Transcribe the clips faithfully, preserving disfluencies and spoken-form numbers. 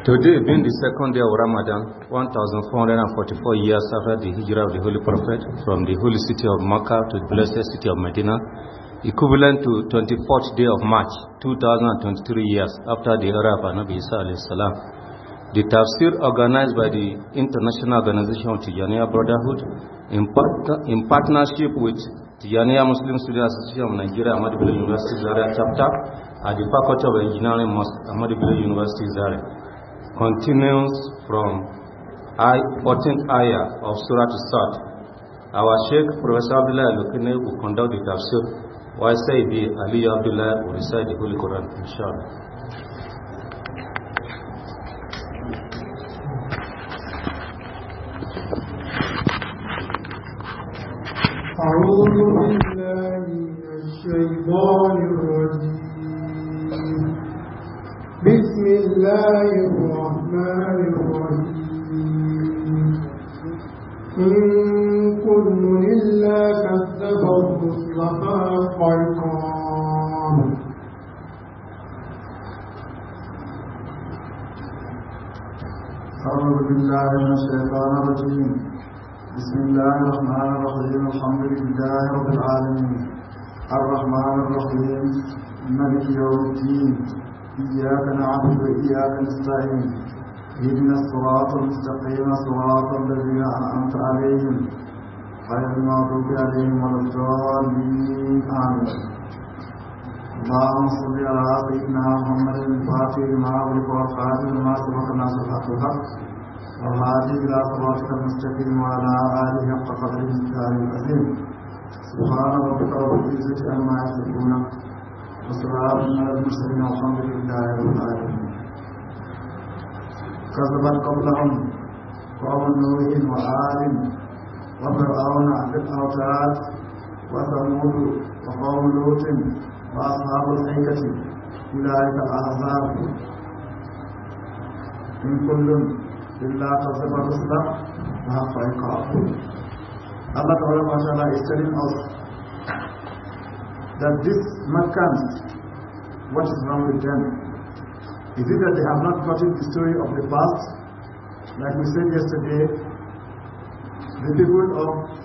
Today being the second day of Ramadan, one thousand four hundred forty-four years after the hijrah of the Holy Prophet from the holy city of Makkah to the blessed city of Medina, equivalent to twenty-fourth day of March, two thousand twenty-three years after the era of Anabi Isa alayhi salam. The tafsir organized by the International Organization of Tijaniya Brotherhood in, part in partnership with Tijaniya Muslim Student Association of Nigeria, Ahmadu Bello University Zaria chapter at the Faculty of Engineering Mosque, Ahmadu Bello University Zaria, continues from fourteenth ayah of Surah As-Sad. Our Sheikh Professor Abdullah Al-Lukine will conduct the tafsir, while Sayyidi Ali Abdullah will recite the Holy Quran, inshallah. أعوذ بالله من الشيطان الرجيم بسم الله الرحمن الرحيم إن كل إلا كذب الرسل فحق عقاب أعوذ بالله من الشيطان الرجيم بسم الله الرحمن الرحيم الحمد لله رب العالمين الرحمن الرحيم مالك يوم الدين إياك نعبد وإياك نستعين اهدنا الصراط المستقيم صراط الذين أنعمت عليهم غير المغضوب عليهم ولا الضالين آمين اللهم صل على سيدنا محمد الفاتح لما أغلق والخاتم لما سبق الناس الحق بالحق والهادي إلى صراطك المستقيم وعلى آله حق قدره العظيم سبحان ربك رب العزة عما يصفون وسلام على المرسلين والحمد لله رب العالمين. كذبت قبلهم قوم نوح وعاد وفرعون ذي الأوتاد وثمود وقوم لوط وأصحاب الأيكة أولئك الأحزاب إن كل إلا كذب الرسل وحق عقاب. Allah Ta'ala is telling us that these Meccans, what is wrong with them? Is it that they have not gotten the story of the past? Like we said yesterday, the people of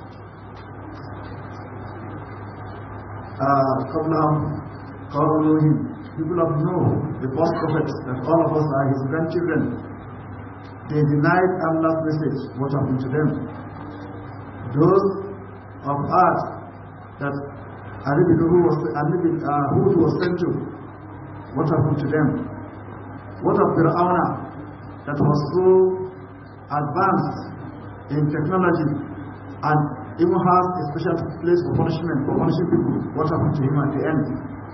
Qablam, Qawluhim, people of Noah, the first prophet, that all of us are his grandchildren, they denied Allah's message. What happened to them? Those of us that Anabi was, uh, Hud was sent to, what happened to them? What of Fir'auna that was so advanced in technology and even has a special place for punishment, for punishing people? What happened to him at the end?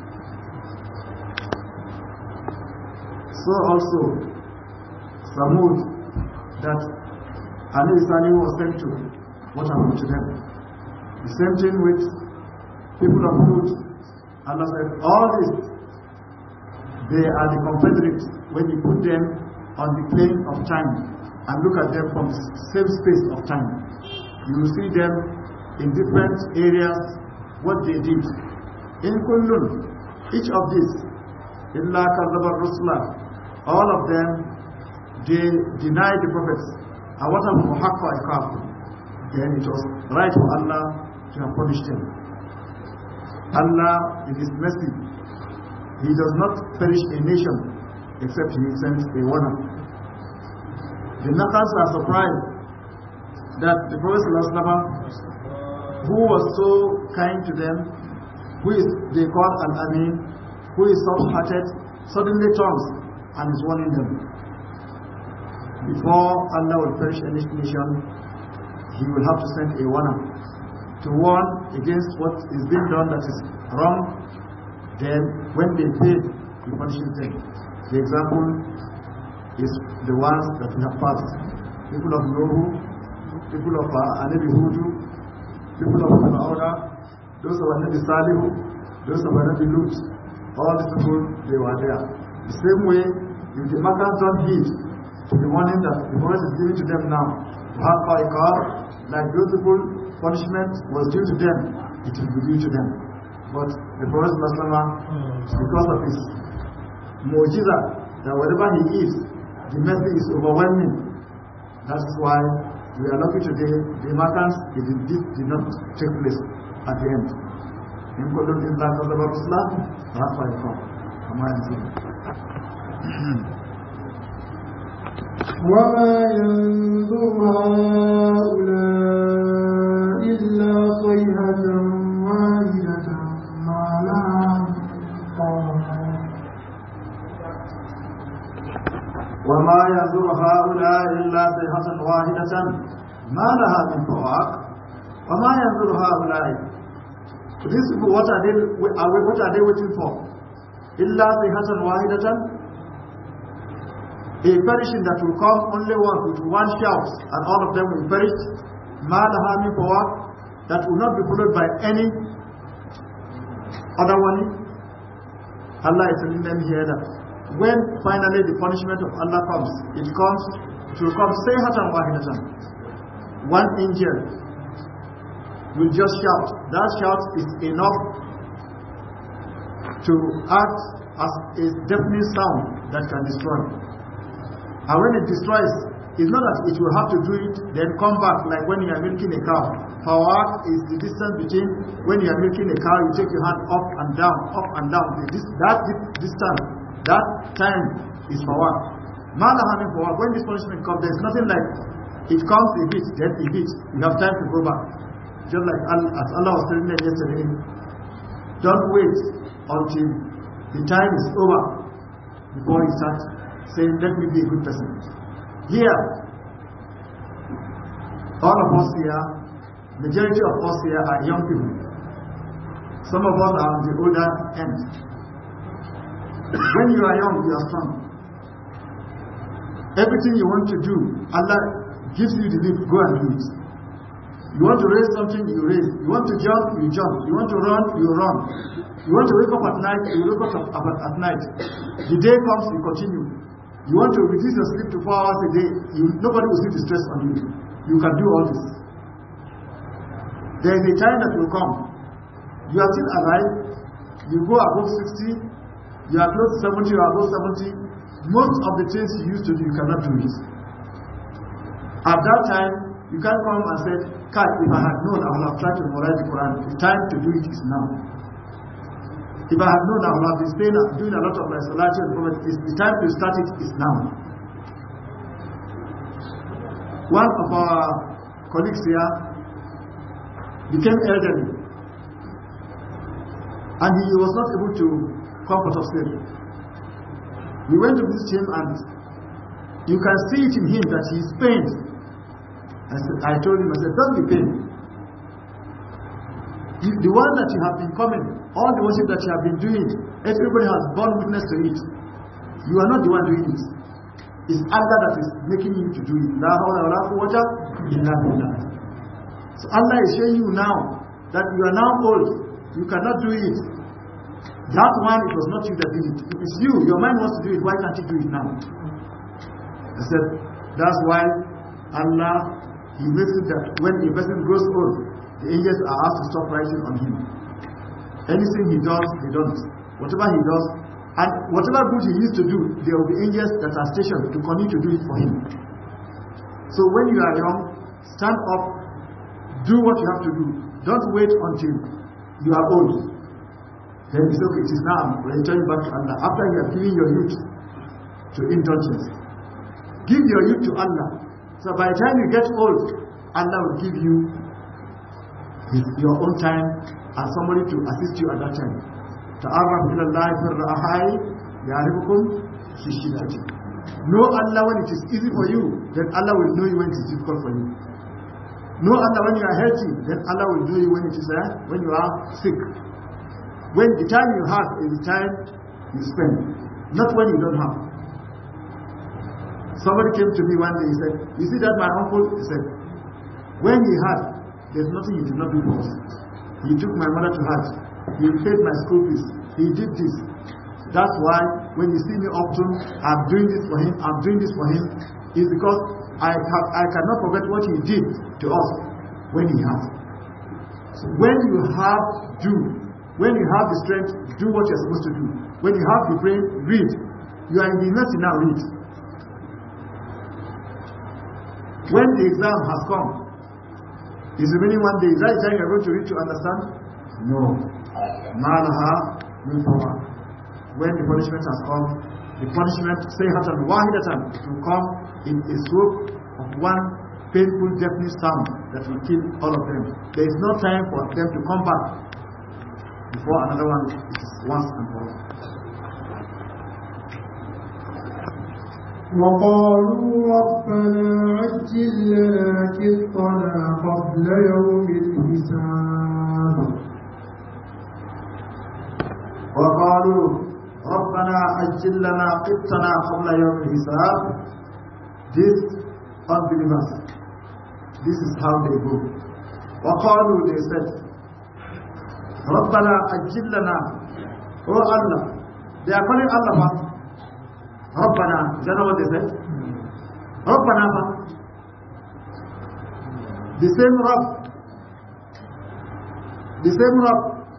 So also, Samud that Anabi Salih was sent to, what happened to them? The same thing with people of Hud. Allah said, all this, they are the confederates when you put them on the plane of time and look at them from the same space of time. You will see them in different areas, what they did. In kullun, each of these, illa kadhaba rusula, all of them, they denied the prophets. And what happened to Haqqa Iqab? Then it was right for Allah to have punished them. Allah, in His mercy, He does not perish a nation except He sends a warner. The Nakas are surprised that the Prophet ﷺ, who was so kind to them, who is they call Al-Amin, who is soft-hearted, suddenly turns and is warning them. Before Allah will perish any nation, He will have to send a warner to warn against what is being done that is wrong. Then when they pay, He punishes them. The example is the ones that we have passed. People of Nohu, people of uh, Anabi Hudu, people of Fir'auna, those of Anabi Salihu, those of Anabi Lut, all these people, they were there. The same way, if the Makkans don't heed to the warning that the Prophet is giving to them now, like those people, punishment was due to them, it will be due to them. But the Prophet ﷺ, because of his mu'jiza, that whatever he eats, the mercy is overwhelming. That's why we are lucky today. The Makkans, it did, did not take place at the end. In Kodun in Black of the Islam, that's why I come. وما ينظر هؤلاء إلا صيحة واحدة ما لها وما ينظر هؤلاء إلا صيحة واحدة ما لها من فواق وما ينظر هؤلاء. These people, what are they, what are they waiting for? إلا صيحة واحدة, a perishing that will come only one with one shout, and all of them will perish. ما لها من فواق, that will not be followed by any other one. Allah is telling them here that when finally the punishment of Allah comes, it comes, it will come sayhatan wahidatan. One angel will just shout. That shout is enough to act as a deafening sound that can destroy. And when it destroys, it's not that it will have to do it, then come back like when you are milking a cow. Fawaq is the distance between when you are milking a cow, you take your hand up and down, up and down. This, that distance, that time is fawaq. Malahamin fawaq, when this punishment comes, there's nothing like it comes a bit, then a bit. You have time to go back. Just like as Allah was telling them yesterday, don't wait until the time is over before you start saying, let me be a good person. Here, all of us here, majority of us here are young people. Some of us are on the older end. When you are young, you are strong. Everything you want to do, Allah gives you the lead, go and do it. You want to raise something, you raise. You want to jump, you jump. You want to run, you run. You want to wake up at night, you wake up at, at night. The day comes, you continue. You want to reduce your sleep to four hours a day, you, nobody will see the stress on you. You can do all this. There is a time that will come. You are still alive, you go above sixty, you are close to seventy, you are above seventy. Most of the things you used to do, you cannot do it. At that time, you can't come and say, Kai, if I had known, I would have tried to memorize the Quran. The time to do it is now. If I had known, I would have been staying doing a lot of my salati and prophet. The time to start it is now. One of our colleagues here became elderly, and he was not able to comfort of sleep. We went to visit him, and you can see it in him that he is pained. I, said, I told him, I said, don't be pained. You, the one that you have been coming, all the worship that you have been doing, everybody has borne witness to it. You are not the one doing it. It's Allah that is making you to do it. La hawla wa la quwwata illa billah. So Allah is showing you now that you are now old. You cannot do it. That one, it was not you that did it. It is you. Your mind wants to do it. Why can't you do it now? I said, that's why Allah, He makes it that when a person grows old, the angels are asked to stop writing on him. Anything he does, they don't. Whatever he does, and whatever good he used to do, there will be angels that are stationed to continue to do it for him. So when you are young, stand up, do what you have to do. Don't wait until you are old. Then it's okay, it is now, returning back to Allah. After you have given your youth to indulgence, give your youth to Allah. So by the time you get old, Allah will give you his, your own time and somebody to assist you at that time. Ta'arraf ila Allah fi ar-ra'ai ya'rifukum fi shiddati. Know Allah when it is easy for you, then Allah will know you when it is difficult for you. Know Allah when you are healthy, then Allah will know you when it is uh, when you are sick. When the time you have is the time you spend, not when you don't have. Somebody came to me one day, he said, you see that my uncle, he said, when he had, there's nothing he did not do for us. He took my mother to Hajj. He paid my school fees. He did this. That's why when you see me often, I'm doing this for him, I'm doing this for him, is because I have, I cannot forget what he did to us when he had. So when you have, do. When you have the strength, do what you're supposed to do. When you have the brain, read. You are in the university now, read. When the exam has come, is remaining one day, is that time you are going to read to understand? No. Malaha min fawaq. When the punishment has come, the punishment, sayhatan wahidatan, will come in a swoop of one painful, deafening sound that will kill all of them. There is no time for them to come back before another one is once and for all. وقالوا ربنا عجل لنا قطنا قبل يوم الحساب وقالوا ربنا عجل لنا قطنا قبل يوم الحساب. These unbelievers, this is how they go. وقالوا, they said, ربنا عجل لنا, oh Allah, they are calling Allah back. Rabbana, is that not what they said? Rabbana, the same Rabb, the same Rabb,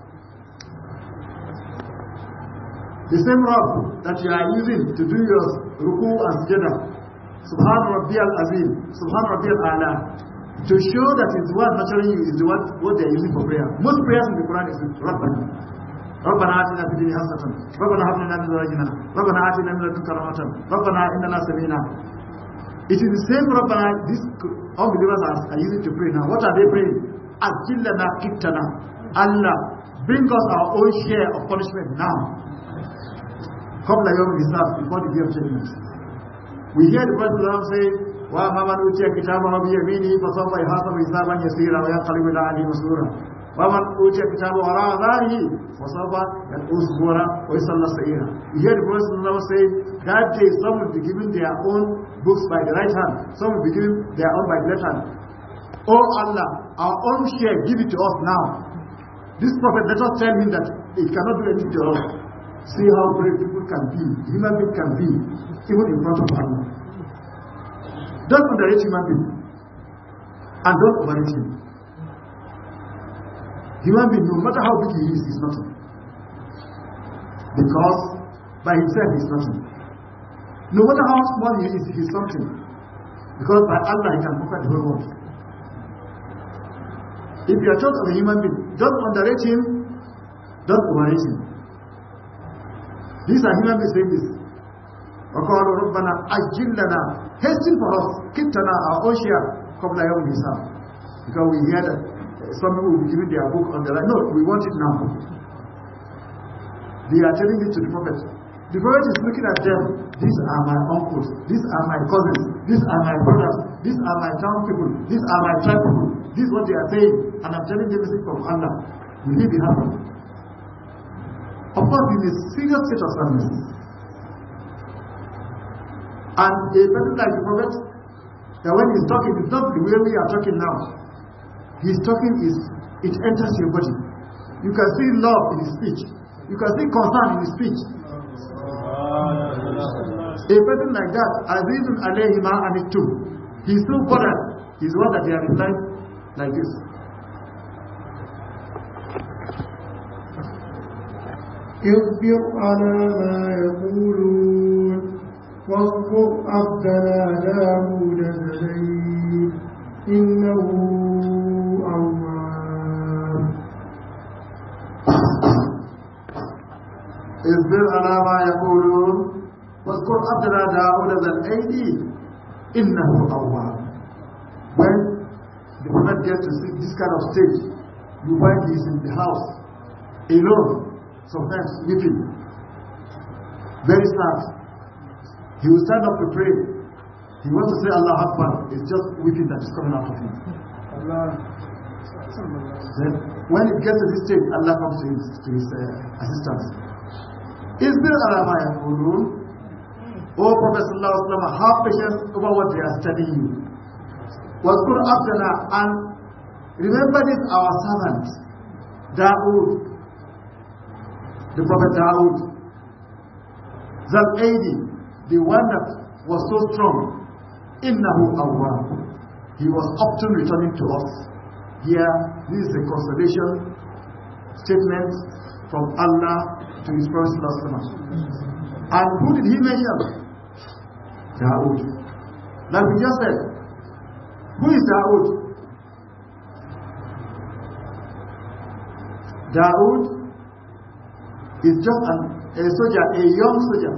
the same Rabb that you are using to do your ruku and sujudah, Subhan Rabbi al-Azim, Subhan Rabbi al-A'la, to show that it's the one nurturing you is the one what they are using for prayer. Most prayers in the Quran is Rabbana. ربنا آتنا في الدنيا حسنة ربنا هب لنا من أزواجنا ربنا آتنا من لدنك رحمة ربنا إننا سمعنا. It is the same ربنا these unbelievers are using to pray now. What are they praying? أجل لنا قطنا. Allah, bring us our own share of punishment now. قبل يوم الحساب, before the day of judgment. We hear the Prophet say, وَمَا مَنْ أُوتِيَ كِتَابَهُ بِيَمِينِهِ فَسَوْفَ يُحَاسَبُ حِسَابًا يَسِيرًا وَيَنقَلِبُ إِلَى أَهْلِهِ مَسْرُورًا وَمَنْ أُوتِيَ كِتَابَهُ وَرَاءَ ظَهْرِهِ فَسَوْفَ يَدْعُو ثُبُورًا وَيُصْلَى سَعِيرًا. You hear the Prophet say, that day some will be given their own books by the right hand, some will be given their own by the left hand. Oh Allah, our own share, give it to us now. This Prophet, let us tell him that it cannot do anything to us. See how brave people can be, human beings can be, even in front of Allah. Don't underrate human being, and don't overrate him. Human being, no matter how big he is, is nothing. Because by himself he is nothing. No matter how small he is, he is something. Because by Allah he can conquer the whole world. If you are talking of a human being, don't underrate him, don't overrate him. These are human beings saying this. وَقَالُوا رَبَّنَا أَجِّلْ لَنَا, hasten for us, قِطَّنَا, our own share, قَبْلَ يَوْمِ الْحِسَابِ. Because we hear that some people will be giving their book on the line. No, we want it now. They are telling it to the Prophet. The Prophet is looking at them. These are my uncles. These are my cousins. These are my brothers. These are my town people. These are my tribe people. This is what they are saying. And I'm telling them this from Allah. Will he be happy? Of course, in a serious state of sadness. And a person like the Prophet, that when he's talking, it's not the way we are talking now. His talking is, it enters your body. You can see love in his speech. You can see concern in his speech. A person like that, Azizun alayhi ma anittum, he's so bothered. He's one that they are replying like this. اصبر على ما يقولون واذكر عبدنا داود زكريا إنه أواب. اصبر على ما يقولون واذكر عبدنا داود زكريا إنه أواب. When the Prophet gets to see this kind of stage, you find he is in the house alone, sometimes weeping, very sad. He will stand up to pray. He wants to say Allah Akbar. It's just weeping that is coming out of him. Allah. Then when it gets to this stage, Allah comes to his, to his uh, assistance. Is there alama yaqulun? O Prophet sallallahu alaihi wasallam, have patience over what they are studying you. Wazkur abdana, and remember this our servant Dawood, the Prophet Dawood, Zal-Aidi, the one that was so strong. Innahu awwab, he was often returning to us. Here, this is a consolation statement from Allah to his Prophet sallallahu alaihi wasallam. And who did he mention? Dawood. Like we just said, Who is Dawood? Dawood is just an, a soldier, a young soldier.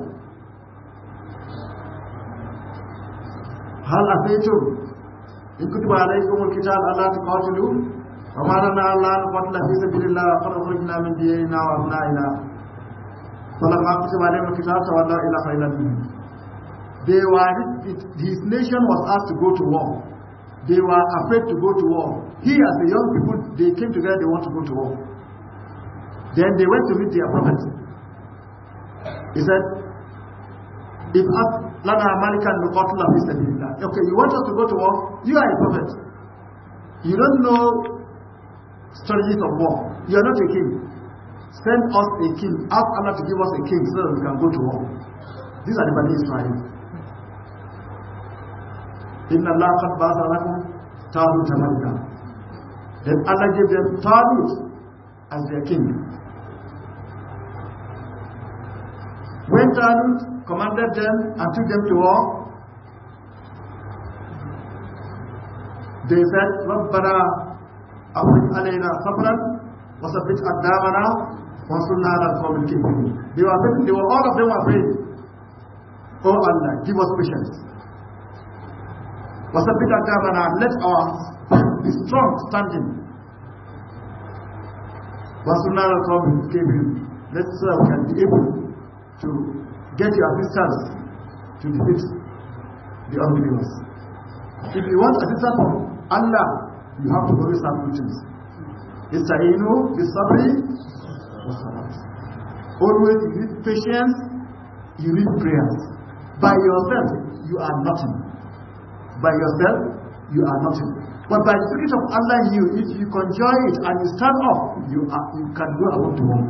هل أتيتم إن كتب عليكم القتال ألا تقاتلوا وما لنا ألا نقاتل في سبيل الله قد أخرجنا من ديارنا وأبنائنا فلما كتب عليهم القتال تولوا إلى خيل منهم. They were, his nation was asked to go to war. They were afraid to go to war. He, as the young people, they came together, they want to go to war. Then they went to meet their prophet. He said, if Lana American Nukotla is okay, you want us to go to war? You are a prophet. You don't know strategies of war. You are not a king. Send us a king. Ask Allah to give us a king so that we can go to war. These are the Bani Israel. Inna Allah qad ba'atha lakum Talut malika. Then Allah gave them Talut as their king. When Talut commanded them and took them to war, they said, Rabbana afriq alayna sabran wa sabbit aqdamana wa sunna ala al-qawm al-kafirin. They were they were all of them were afraid. Oh Allah, give us patience. Wa sabbit aqdamana, let our be strong standing. Wa sunna ala al-qawm al-kafirin. Let's so we can be able to get your assistance to defeat the unbelievers. If you want assistance from Allah, you have to always have two things. Ista'inu bis-sabri was-salat. Always you need patience, you need prayers. By yourself, you are nothing. By yourself, you are nothing. But by the Spirit of Allah in you, if you conjure it and you stand up, you, are, you can go about the war.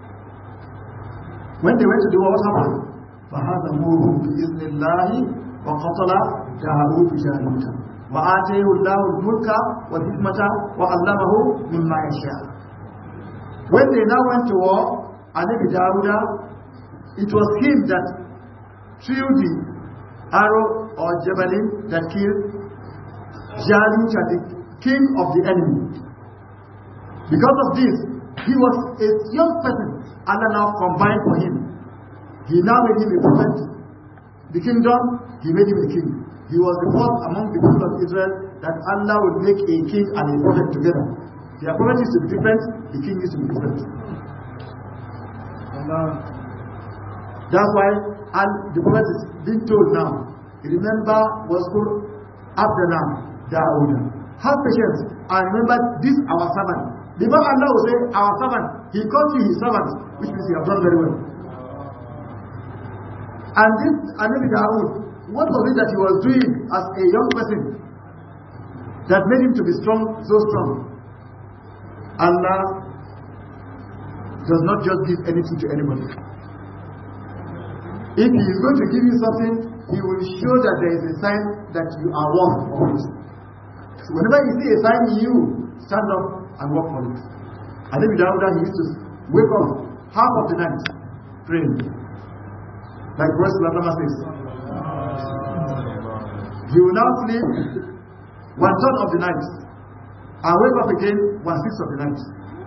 When they went to the war, what happened? فَهَذَمُوهُمْ بِإِذْنِ اللَّهِ وَقَتَلَ دَاوُودَ جَالُوتَ وَآتَيْهُ اللَّهُ الْمُلْكَ وَالْحِكْمَةَ وَعَلَّمَهُ مِمَّا يَشَاءُ. When they now went to war, Anabi Dawuda, it was him that threw the arrow or javelin that killed Jalut, the king of the enemy. Because of this, he was a young person. Allah now combined for him. He now made him a prophet. The kingdom, he made him a king. He was the first among the people of Israel that Allah would make a king and a prophet together. Their prophet is to be different, the king is to be different. Allah. That's why and the prophet is being told now, remember what's called Abdana, Dawood. Have patience and remember this our servant. The man Allah will say, our servant, he calls you his servant, which means you have done very well. And this Anabi Dawood, what was it that he was doing as a young person that made him to be strong, so strong? Allah does not just give anything to anybody. If he is going to give you something, he will show that there is a sign that you are worth of it. So whenever you see a sign in you, stand up and work for it. Anabi Dawood, he used to wake up half of the night praying. Like verse Lama says. He will now sleep one third of the night and wake up again one sixth of the night.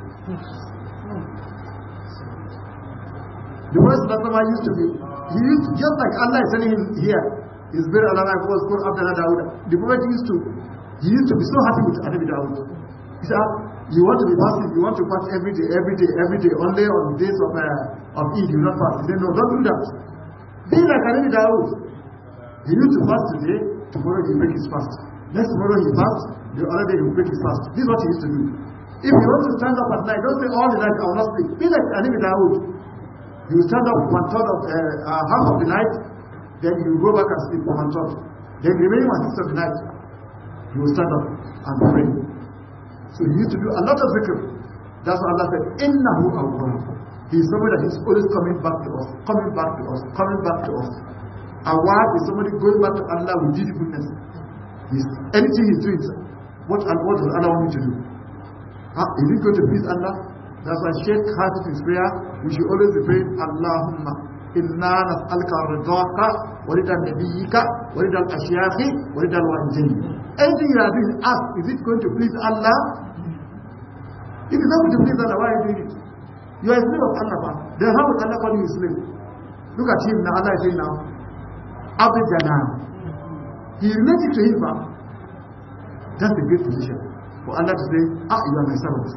The verse Lama used to be, he used to, just like Allah is telling him here, his very Allah was called Abdullah Dawood. The prophet used to, he used to be so happy with Anabi Dawood. He said, you want to be fasting, you want to fast every day, every day, every day, only on the days of, uh, of Eid, you not fast. He said, no, don't do that. Be like Anabi Dawood. He used to fast today, tomorrow he break his fast. Next tomorrow he fast, the other day he break his fast. This is what he used to do. If you want to stand up at night, don't say all the night I will not sleep. Be like Anabi Dawood. You stand up one third of uh, uh, half of the night, then you go back and sleep for one third. Then remaining one sixth of the night, you will stand up and pray. So he used to do a lot of zikr. That's why Allah said, Innahu awwab. He is somebody that is always coming back to us, coming back to us, coming back to us. Awwab is somebody going back to Allah with deep goodness. He's, anything he's doing, what, what does Allah want me to do? Huh? Is he going to please Allah? That's why Sheikh has his prayer. We should always be praying, Allahumma إِنَّا نَسْأَلْكَ الرِّضَاقَ وَرِضَى نَبِيِّكَ وَرِضَى الْأَشْيَاخِ وَرِضَى الْوَالِدَيْنِ. Anything you are being asked, is it going to please Allah? If it's not going to please Allah, why are you doing it? You are a slave of Allah. Then how would Allah call you a slave? Look at him now, Allah is saying now, Abd Janan. He related to him. That's a great position for Allah to say, ah, you are my servant.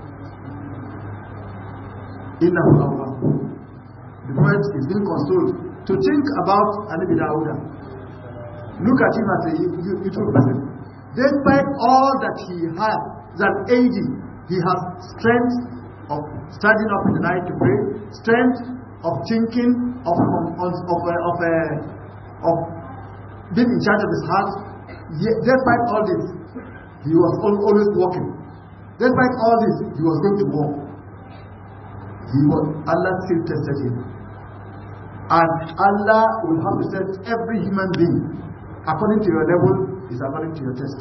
Innahu Allah. The prophet is being consoled to think about Nabi Dawud. Look at him as a beautiful person. Despite all that he has, that aging, he has strength of standing up in the night to pray, strength of thinking, of of of, of, uh, of being in charge of his heart. Yet, despite all this, he was always walking. Despite all this, he was going to war. He was, Allah still tested him. And Allah will have to test every human being. According to your level, is according to your test.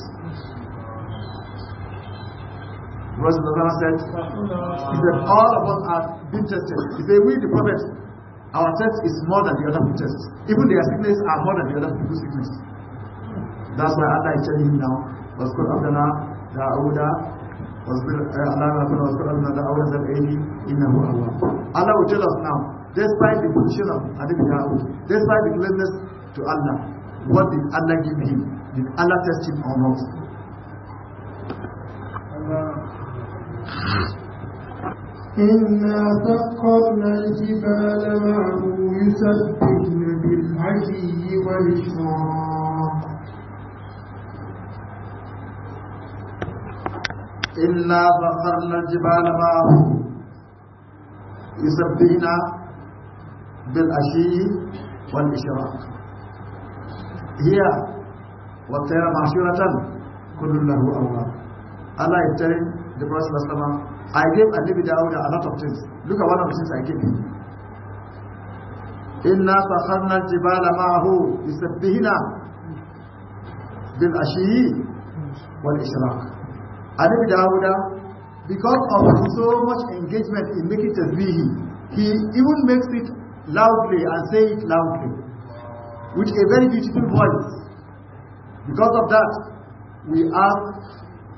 Rasulullah said, he said, all of us are being tested. He said, we the prophets, our test is more than the other people's tests. Even their sickness are more than the other people's sickness. That's why Allah is telling him now, وَاذْكُرْ عَبْدَنَا دَاوُودَ وَاذْكُرْ عَبْدَنَا دَاوُودَ ذَا الْأَيْدِ إِنَّهُ أَوَّابٌ. Allah will tell us now, despite the position of Nabi Dawud, despite the closeness to Allah, what did Allah give him? Did Allah test him or not? إِنَّا سَخَّرْنَا الْجِبَالَ مَعَهُ يُسَبِّحْنَ بِالْعَشِيِّ وَالْإِشْرَاقِ. إِنَّا سَخَّرْنَا الْجِبَالَ مَعَهُ يُسَبِّحْنَ بِالْعَشِيِّ وَالْإِشْرَاقِ. Here, وَالطَّيْرَ مَحْشُورَةً كُلٌّ لَهُ أَوَّابٌ. Allah is telling the Prophet, I gave Nabi Dawud a lot of things. Look at one of the things I gave him. Inna sakharna al-jibala ma'ahu yusabbihuna bil-ashiyyi wal-ishraq. Nabi Dawud, because of so much engagement in making tasbih, he even makes it loudly and say it loudly with a very beautiful voice. Because of that, we ask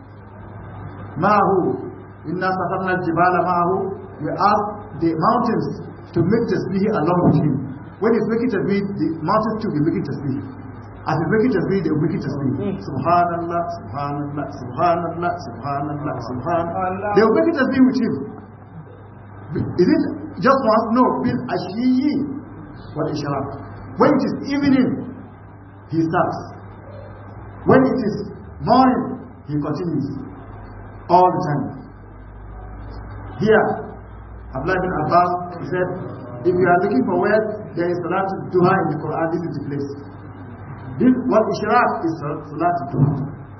Ma'ahu, Inna Sakharna al-Jibala Ma'ahu, we ask the mountains to make tasbih along with him. When he's making tasbih, the mountains too will make tasbih. As he's making tasbih, they will make tasbih. Subhanallah, Subhanallah, Subhanallah, Subhanallah, Subhanallah. They will make tasbih with him. Is it just once? No. Bil ashiyyi wal ishraq. When it is evening, he starts. When it is morning, he continues. All the time. Here, Abdullah ibn Abbas, he said, if you are looking for where there is Salat Duha in the Quran, this is the place. This, what Ishraq is Salat Duha.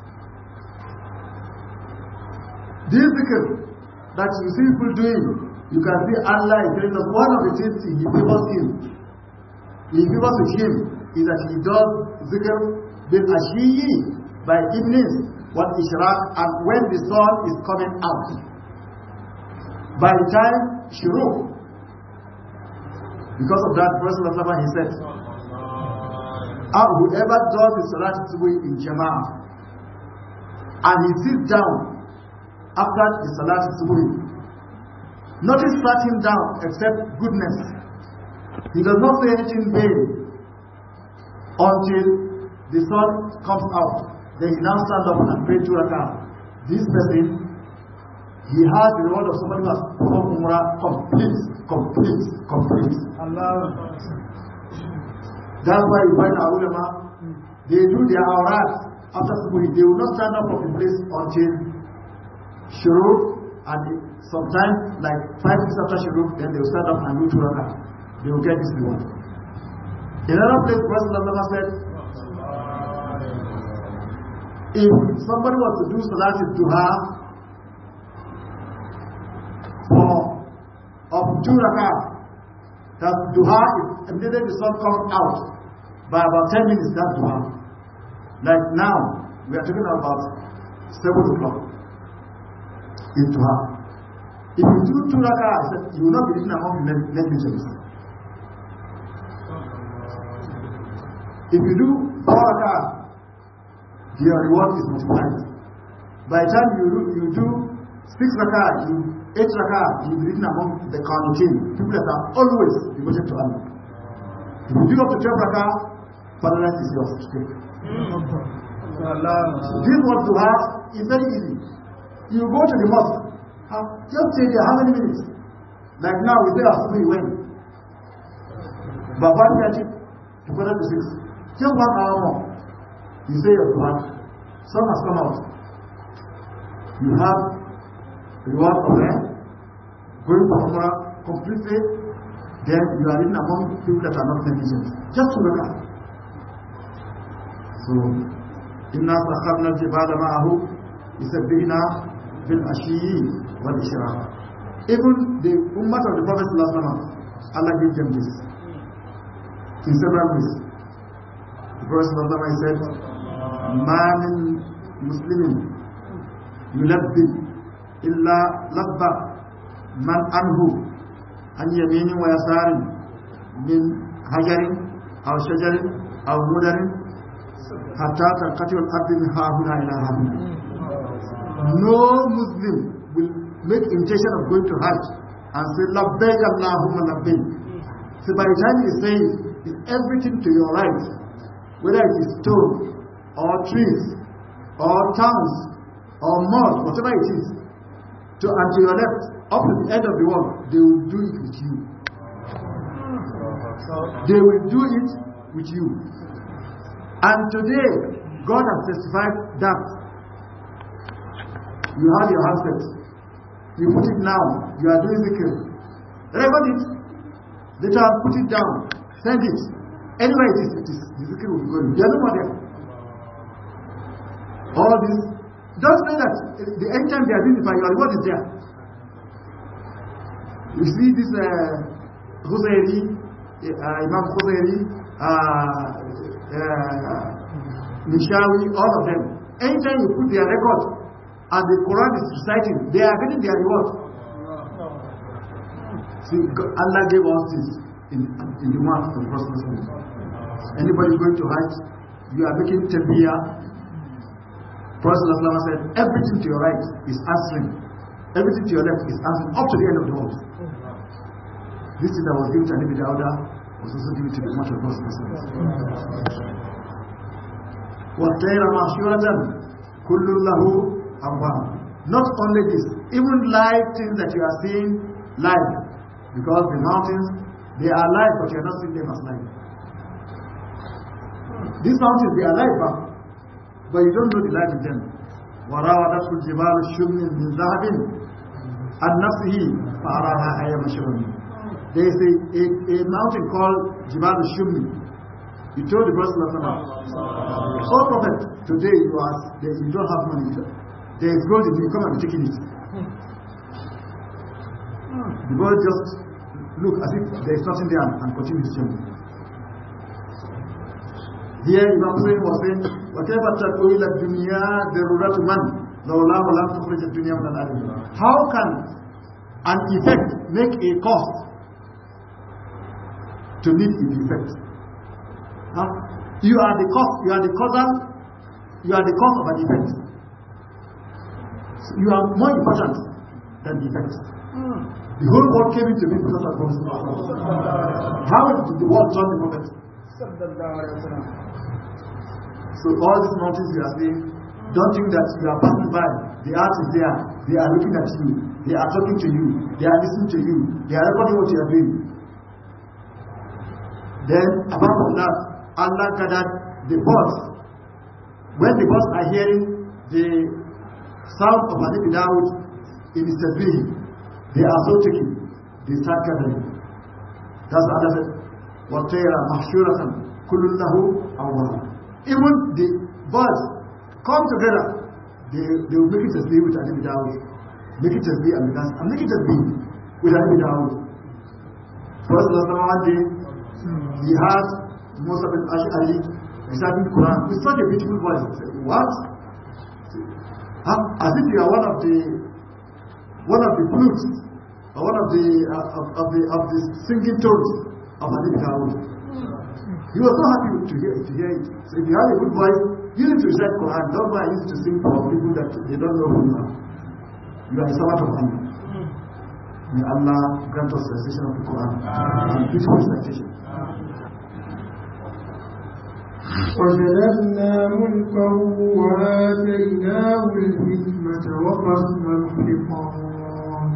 This zikr that you see people doing, you can see Allah is telling us one of the things He favors him. He favors with him is that he does zikr bil ashiyyi by evenings. What ishraq, and when the sun is coming out. By the time shuruq, because of that, Prophet he said, ah, whoever does the salat subuh in jama'ah and he sits down after the salat subuh, nothing sat him down except goodness. He does not say anything vain until the sun comes out. Then he now stands up and pray two rakah. This person, he has the reward of somebody who has performed Umrah complete, complete, complete. Allah. That's why you find our ulama, they do their awrat after Subuhi. They will not stand up from the place until Shuruq, and sometimes like five minutes after Shuruq, then they will stand up and do two rakah. They will get this reward. In another place, Prophet said, if somebody was to do Salat al-Duha for of two rakah, that Duha is immediately the sun comes out by about ten minutes. That Duha, like now we are talking about seven o'clock in Duha. If you do two rakah, you will not be written among the negligence. If you do four rakah, your reward is multiplied. By the time you do, you do six rakah, you eight rakah, you will be written among the qanitin, people that are always devoted to Allah. If you do up to twelve rakah, paradise is yours to take. This what to have is very easy. You go to the mosque, just stay there how many minutes? Like now we say Asubuhi when? But one minute to quarter to six. Just one hour more. You say your Quran. Sun has come out. You have reward of them. Going for Umrah completely. Then you are in among people that are not negligent. Just to look at. So, Inna sakharna al-jibala ma'ahu yusabbihna bil-ashiyyi wal-ishraq. Even the ummah of the Prophet sallallahu alaihi wasallam, Allah gave them this in several ways. The Prophet sallallahu alaihi wasallam said, "Ma min muslimin yulabbi illa labba man anhu an yaminin wa yasarin min hajarin aw shajarin aw mudarin hatta tanqati al-ardu min hahuna ila hahuna." No Muslim will make intention of going to Hajj and say labbaik Allahumma labbaik. So by the time he says everything to your right, whether it is stone or trees or towns or mud, whatever it is, to and to your left, up to the end of the world, they will do it with you. They will do it with you. And today, God has testified that you have your handset, you put it now, you are doing zikr. Record it, later put it down, send it. Anywhere it is, it is the zikr will be going. You are no more there. All this, don't say that the end time they are doing it for you, and what is there? You see this uh, Khuzairi, uh, Imam Khuzairi, uh, uh, Nishawi, all of them. Anytime you put their record and the Quran is reciting, they are getting their reward. See, Allah gave us this in, in the month of the Prophet. Anybody going to Hajj, you are making tabiyah. Prophet said, everything to your right is answering, everything to your left is answering up to the end of the world. This thing that was given to Nabi Dawuda was also given to the Ummah of the Prophet. وَالطَّيْرَ مَحْشُورَةً كُلٌّ لَهُ أَوَّابٌ. Not only this, even live things that you are seeing live, because the mountains, they are live, but you are not seeing them as live. These mountains, they are live, huh? But you don't know the life in them. وَرَاوَدَتْهُ الْجِبَالُ الشُّمْنِ مِنْ ذَهَبٍ عَنْ نَفْسِهِ فَأَرَاهَا أَيَّ مَشْرَبٍ. There is a, a, a mountain called Jibal al-Shumni. He told the Prophet, "Oh Prophet, today you are you don't have money. There is gold in you. Come and be taking it." The boy just look as if there is nothing there and continue his journey. Here Imam Hussein was saying, "وَكَيْفَ تَقُولُ الدُّنْيَا ضَرُورَةُ مَنْ لَوْلَاهُ لَمْ تُخْرِجْ الدُّنْيَا مِنَ الْأَرْضِ." How can an effect make a cause to meet its effect? Huh? You are the cause, you are the causal, you are the cause of an event. So you are more important than the event. Mm. The whole world came into being because of the Prophet. How did the world turn the Prophet? So all these mountains you are seeing, don't think that you are passing by. The earth is there. They are looking at you. They are talking to you. They are listening to you. They are recording what you are doing. Then, apart from that, Allah gathered the birds. When the birds are hearing the sound of Nabi Dawud in his tasbih, they are so taken. They start gathering. That's what Allah said. وَالطَّيْرَ مَحْشُورَةً كُلٌّ لَهُ أَوَّابٌ. Even the birds come together. They, they will make it tasbih with Nabi Dawud. Make it tasbih and dance. And make it tasbih with Nabi Dawud. First, one day, he had Musa bin Ash'ari reciting the Quran with such a beautiful voice. He said, "What? As if you are one of the one of the flutes or one of the uh, of, of the of the singing tones of Nabi Dawud." He was so happy to hear, to hear it. So if you have a good voice, use it to recite Quran. Don't go and use it to sing for people that they don't know who you are. You are a servant of Allah. May Allah grant us recitation of the Quran and beautiful recitation. وجدنا ملكه وآتيناه الحكمة وفصل الخطاب.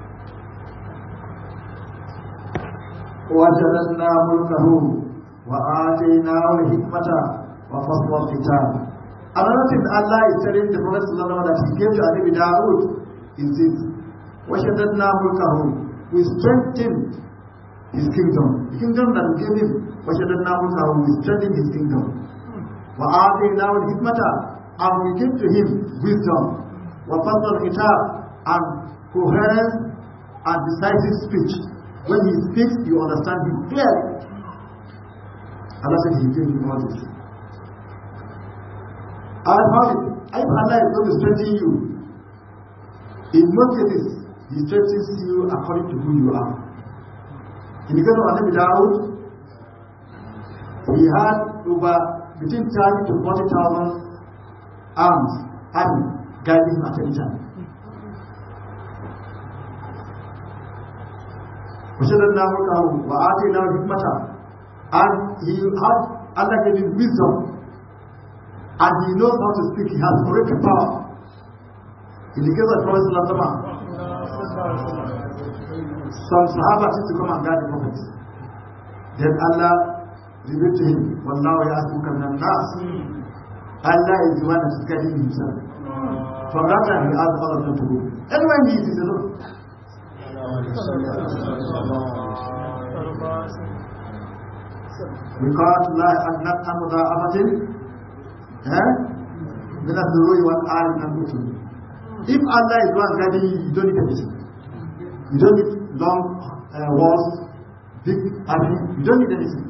وجدنا ملكه وآتيناه الحكمة وفصل الخطاب. Another thing Allah is telling the Prophet ﷺ that he gave to Nabi Dawood is this: وَشَدَدْنَا مُلْكَهُ, we strengthened his kingdom. The kingdom that we gave him, وَشَدَدْنَا مُلْكَهُ, we strengthened his kingdom. وَآتَيْنَاهُ الْحِكْمَةَ, and we gave to him wisdom. وَفَصْلَ الْخِطَابِ, and coherent and decisive speech. When he speaks, you understand him clearly. Allah said he gave him all this. I found it. If Allah is going to strengthen you, in most cases, he strengthens you according to who you are. In the case of Nabi Dawood, he had over between thirty to forty thousand arms, army, guiding him at any time. And he had, Allah gave him wisdom, and he knows how to speak. He has oratoric power. In the case of Prophet Sallallahu some Sahaba used to come and guide the Prophet. Then Allah revealed to him, Wallahu ya'asmuka minan nas. Allah is the one that is guiding himself. From that time he asked all of them to go. Anyway, he is alone. Because la adnat amudha abatin, eh? Min al-dhurui wal-'al min. If Allah is one guiding you, you don't need anything. You don't need long uh, walls, big army. You don't need anything.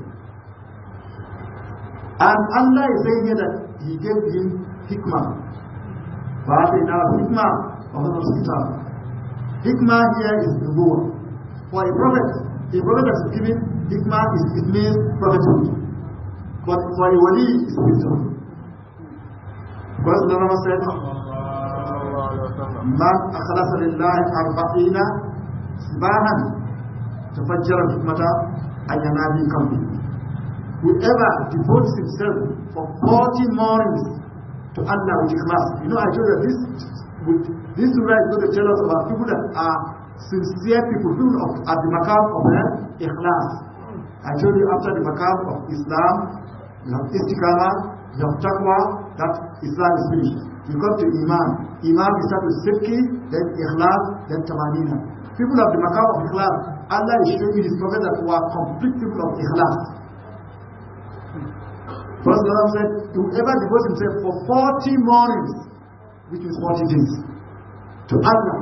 And Allah is saying here that He gave him hikmah. But now hikmah of the hospital. Hikmah here is nubuwwah. For a prophet, a prophet that is given hikmah is it means prophethood. But for a wali, it's wisdom. Because the Prophet said, Man akhlasa lillahi arba'ina sibahan tafajjara hikmata ayanabi kambi. Whoever devotes himself for forty mornings to Allah with ikhlas. You know, I told you this with this surah is going to tell us about people that are sincere people, people of, at the maqam of the ikhlas. I told you after the maqam of Islam, you have istiqamah, you have taqwa, that Islam is finished. You come to Iman. Iman is start with Sidqi, then Ikhlas, then Tamanina. People of the maqam of Ikhlas, Allah is showing His Prophet that who are complete people of Ikhlas. First Allah said, whoever devotes himself for forty mornings, which is forty days, to Allah,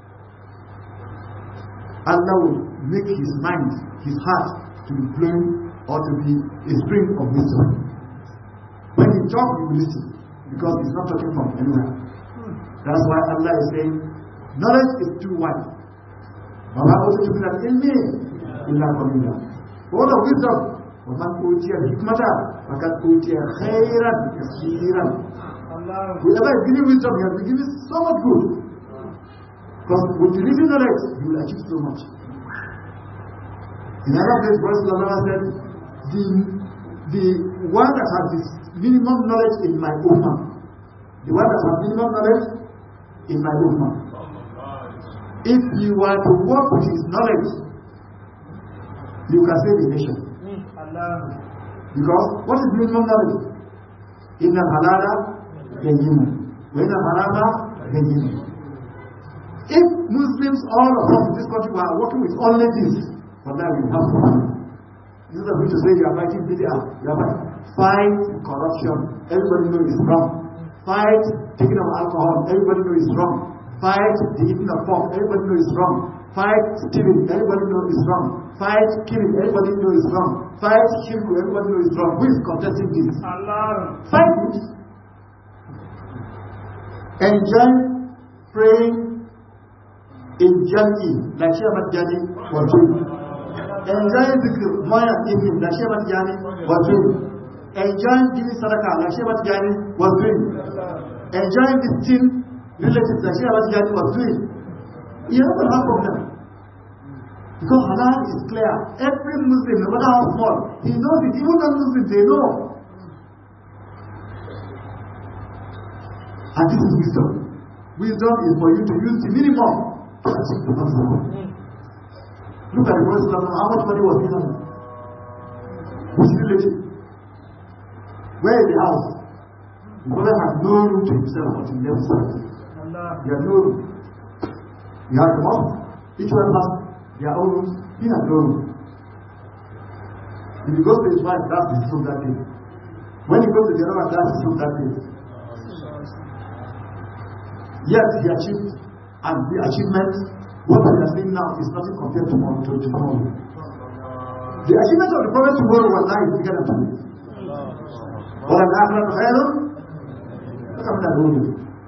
Allah will make his mind, his heart, to be flowing or to be a spring of wisdom. When he talks, you will listen, because he's not talking from anywhere. That's why Allah is saying, knowledge is too wide. But I also took that in me, illa qalila. All of wisdom, وَمَنْ أُوتِيَ الْحِكْمَةَ فَقَدْ أُوتِيَ خَيْرًا كَثِيرًا. Whoever is giving wisdom, he has been given so much good. Because with the little knowledge, you will achieve so much. In another place, Prophet said, the, the one that has this minimum knowledge in my ummah, the one that has minimum knowledge in my ummah, if you were to work with his knowledge, you can save a nation. Because what is minimum knowledge? Inna halala bayyinun, wa inna harama bayyinun. If Muslims, all of us in this country, were working with only this, but now we have to fight. This is going to say you are fighting bid'ah. You are fighting. Fight corruption. Everybody knows it's wrong. Fight taking of alcohol. Everybody knows it's wrong. Fight the eating of pork. Everybody knows it's wrong. Fight stealing. Everybody knows it's wrong. Fight killing. Everybody knows it's wrong. Fight shirku. Everybody knows it's wrong. Who is contesting this? Allah. Fight it. Enjoy praying in Jannah, like Shaykh Ahmad Jani was doing. enjoying zikr morning and evening, like Sheikh Tijani was doing. Enjoying giving sadaqah, like Sheikh Tijani was doing. Enjoying visiting relatives, like Sheikh Tijani was doing. You never have problem. Because halal is clear. Every Muslim, no matter how small, he knows it. Even non-Muslims, they know. And this is wisdom. Wisdom is for you to use the minimum to achieve the maximum. Look at the Prophet, how much money was given? Which relative? Where is the house? The Prophet had no room to himself until he left side. He had no room. He had the mosque. Each one has their own rooms. He had no room. If he goes to his wife, that's his room that day. When he goes to the other one, that's his room that day. Yet he achieved, and the achievement, what we are seeing now is nothing compared to tomorrow. The achievement of the Prophet tomorrow was life bigger than today. What an after khairum, look at that rule.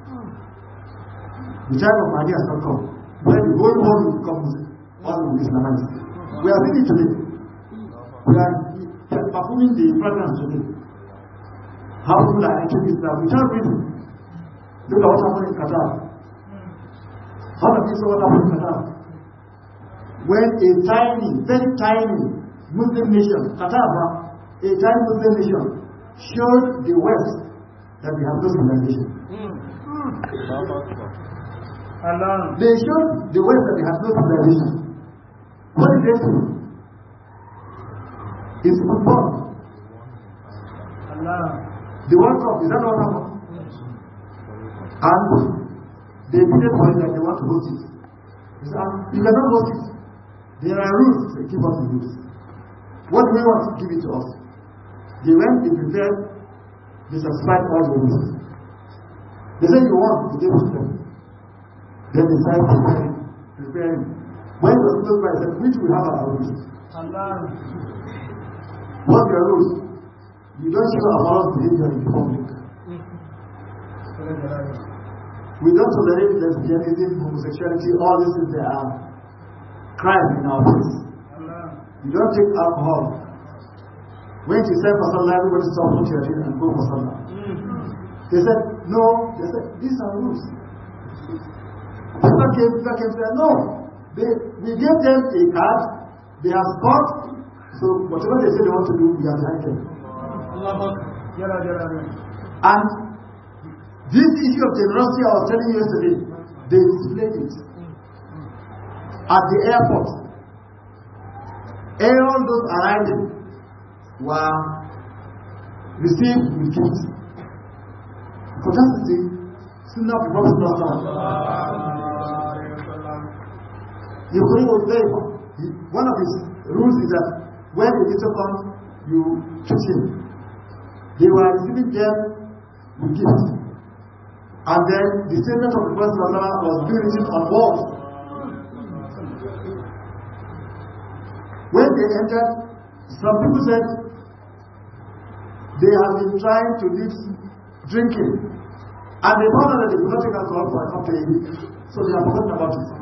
The time of Mahdi has not come. When the whole world will become all will be Islamized. We are seeing it today. We are performing the fragrance today. How people are entering Islam without reason. Look at what happened in Qatar. How many people what happened in Qatar? When a tiny, very tiny Muslim nation, Qatar, a tiny Muslim nation, showed the West that they have no civilization. They showed the West that they have no civilization. What did they do? It's football. The World Cup, is that what happened? And they did it for it that they want to host it. They said, you cannot host it. There are rules. They give us the rules. What do we want? Give it to us. They went, they prepared, they subscribed all the rules. They said, you want, they gave it to them. Then they started preparing, preparing. When it was close by, they said, which will have our rules? What's your rules? You don't show our behavior in public. We don't tolerate lesbianism, homosexuality, all this is there are crime in our place. You don't take alcohol. When she said for Salah, everybody stop what you're doing and go for Salah. They said, no, they said, these are rules. People came, people came and said, no. They, we gave them a card, they have scored, so whatever they say they want to do, we are behind them. And this issue of generosity I was telling you yesterday, they displayed it at the airport. All those arriving were received with gifts. So that's the Sunnah of the Prophet. You couldn't go there. One of his rules is that when the visitor comes, you treat him. They were receiving them with gifts. And then the statement of the Prophet was being written on walls. When they entered, some people said they have been trying to leave drinking. And they found out that they could not take alcohol for up to a week. So they have forgotten about it.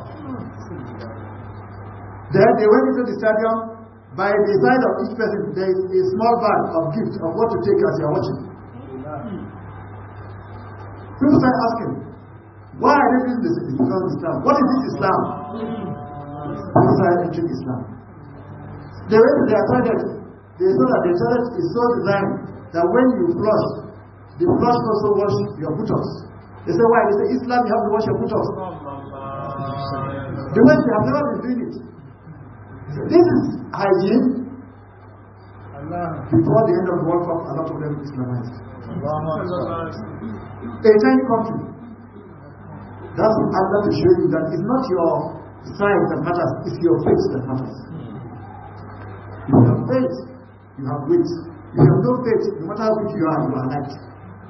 Then they went into the stadium. By the side of each person, there is a small bag of gifts of what to take as you are watching. People start asking, why are they doing this? Because of Islam. What is this Islam? People started entering Islam. They went to their toilet. They saw that the toilet is so designed that when you flush, the flush also wash your buttocks. They say, why? They say, Islam, you have to wash your buttocks. The West, they have never been doing it. This is hygiene. Before the end of the World Cup, a lot of them Islamized. A tiny country. That's Allah to show you that it's not your size that matters, it's your faith that matters. If you have faith, you have weight. If you have no faith, no matter how big you are, you are light.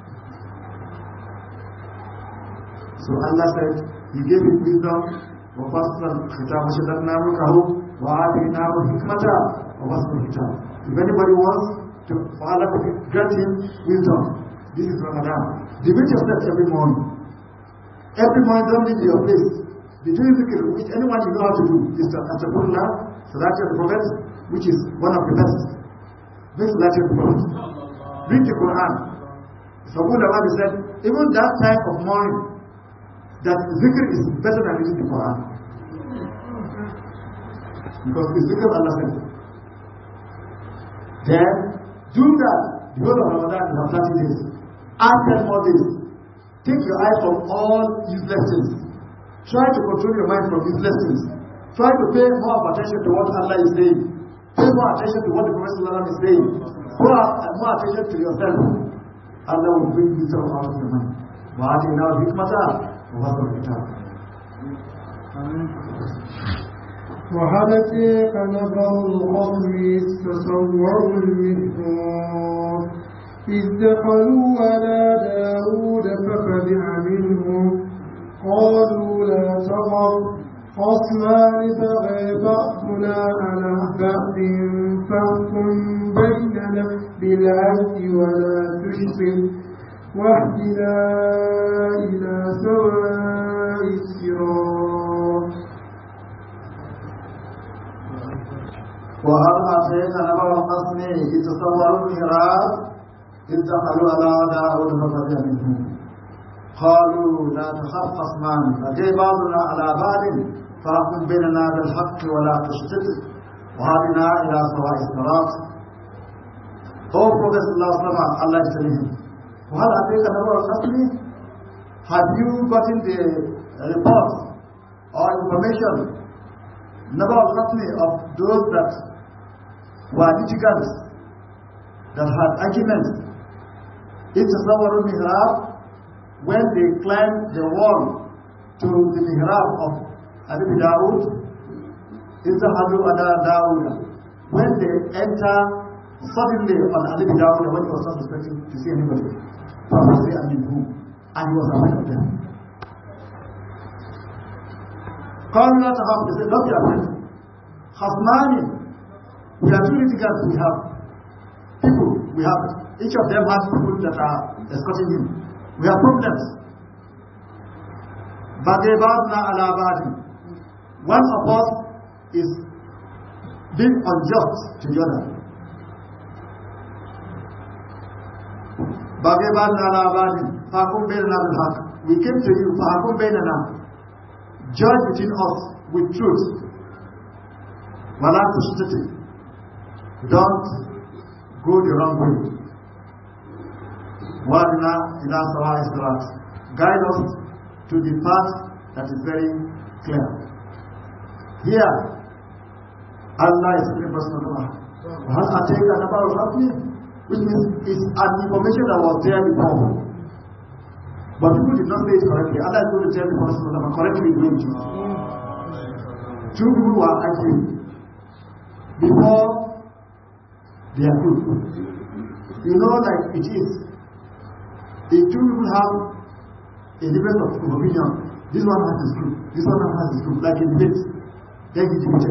So Allah said, He gave him wisdom, وَفَصْلًا خِتَابُ شَدَدْنَا مُلْكَهُ وَآتَيْنَاهُ الْحِكْمَةَ وَفَصْلَ الْكِتَابِ. If anybody wants to, for Allah to grant him wisdom, this is Ramadan. Debate yourself every morning. Every morning, don't leave your place. Between zikr, which anyone you know how to do, is to Astaghfirullah, Salati of the Prophet, which is one of the best. This Salati of the Prophet. Read the Quran. So Ulama said, even that time of morning, that zikr is better than reading the Quran. Because the zikr Allah said. Then, do that. The whole of Ramadan is have thirty days. Add ten more days. Take your eyes from all useless things. Try to control your mind from useless things. Try to pay more attention to what Allah is saying. Pay more attention to what the Prophet is saying. Pay more attention to yourself. Allah will bring you out of your mind. وَآتِينَا الْحِكْمَةَ وَفَصْلَ الْكِتَابِ. وهل أتاك نبأ الخصم إذ تصوروا المحراب إذ دخلوا على داود ففزع منهم قالوا لا تخف خصمان بغى بعضنا على بعض فاحكم بيننا بالعدل ولا تشرك واهدنا إلى سواء الصراط. وهل أتيك نبأ الخصم إذ تصوروا المحراب إذ دخلوا على داود ففزع منهم قالوا لا تخف خصمان بغى بعضنا على بعض فاحكم بيننا بالحق ولا تشتت وهدنا إلى سواء الصراط. O Prophet sallallahu alaihi wasallam, Allah is telling him, وهل أتيك نبأ الخصم? Have you gotten the report or information نبأ الخصم of those that were litigants, that had arguments? إذ تصوروا المحراب, when they climbed the wall to the mihrab of Ali Dawood, Izhalu ala Dawood, when they enter suddenly on Ali Dawood when he was not expecting to see anybody, I mean whom, and he was afraid of them. قالوا لا تخف, they said, don't be afraid. Khasmani, we are two litigants, we have people, we have, each of them has people that are escorting him. We have problems. Bagabadna ala badi. One of us is being unjust to the other. Bagabadna ala badi. Fakum bainana bil haq. We came to you. Fakum bainana. Judge between us with truth. Wala tushtati. Don't go the wrong way. Wadna ila sawa'i sirat. Guide us to the path that is very clear. Here, Allah is in the person of Allah. Has Atayka Naba'u al-Khasmi, which means it's an information that was there before. But people did not say it correctly. Allah is going to tell the person of Allah correctly doing it. Two people were arguing before their group. You know, like it is. If two people have a difference of opinion, this one has his group, this one has his group, like a debate, then he debated.